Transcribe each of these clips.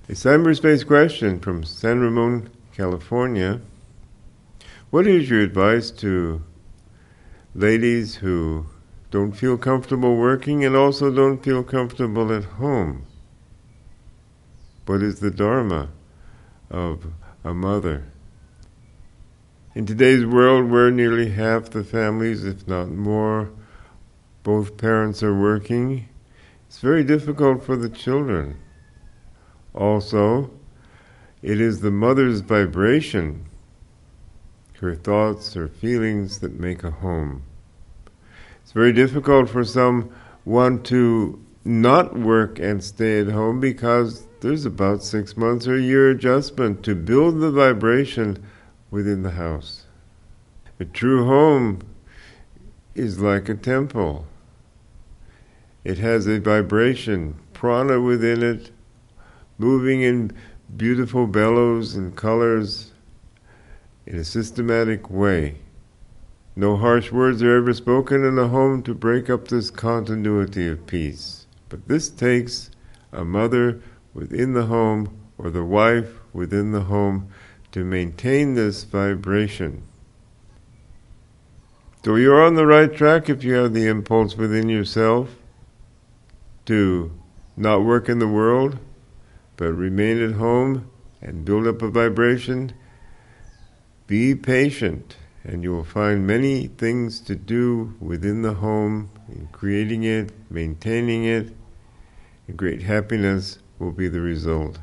A cyberspace question from San Ramon, California. What is your advice to ladies who don't feel comfortable working and also don't feel comfortable at home? What is the dharma of a mother? In today's world, where nearly half the families, if not more, both parents are working, it's very difficult for the children. Also, it is the mother's vibration, her thoughts, her feelings that make a home. It's very difficult for someone to not work and stay at home because there's about 6 months or a year adjustment to build the vibration within the house. A true home is like a temple. It has a vibration, prana within it, moving in beautiful bellows and colors in a systematic way. No harsh words are ever spoken in a home to break up this continuity of peace. But this takes a mother within the home or the wife within the home to maintain this vibration. So you're on the right track if you have the impulse within yourself to not work in the world, but remain at home and build up a vibration. Be patient, and you will find many things to do within the home, in creating it, maintaining it, and great happiness will be the result.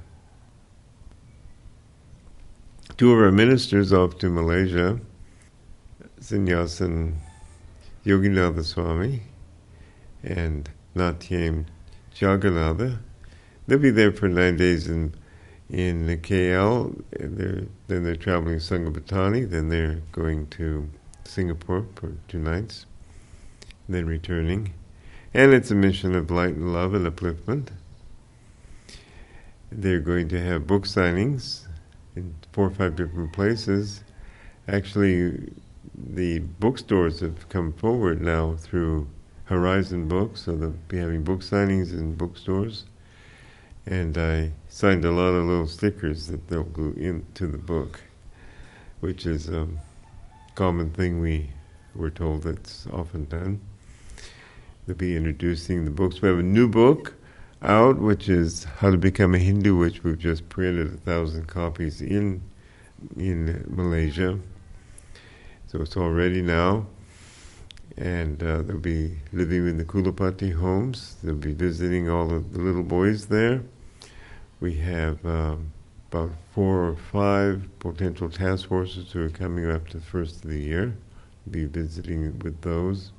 Two of our ministers off to Malaysia, Sannyasin Yoginatha Swami and Natyam Jagannatha, they'll be there for 9 days in KL. Then they're traveling to Sangapatani. Then they're going to Singapore for 2 nights, and then returning. And it's a mission of light and love and upliftment. They're going to have book signings in 4 or 5 different places. Actually, the bookstores have come forward now through Horizon Books, so they'll be having book signings in bookstores. And I signed a lot of little stickers that they'll glue into the book, which is a common thing we were told that's often done. They'll be introducing the books. We have a new book out, which is How to Become a Hindu, which we've just printed 1,000 copies in Malaysia. So it's all ready now. And they'll be living in the Kulapati homes. They'll be visiting all of the little boys there. We have about 4 or 5 potential task forces who are coming after the first of the year. Be visiting with those.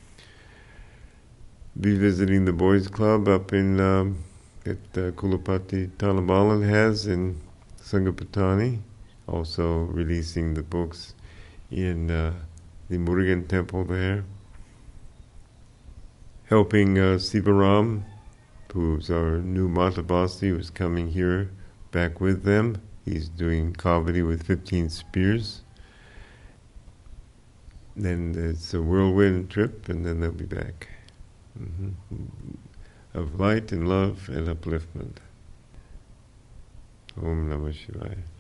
Be visiting the boys' club up in that Kulapati Talabalan has in Sangapatani. Also releasing the books in the Murugan temple there, helping Sivaram, who's our new Matavasi, who's coming here back with them. He's doing Kavadi with 15 spears. Then it's a whirlwind trip, and then they'll be back. Of light and love and upliftment. Om Namah Shivaya.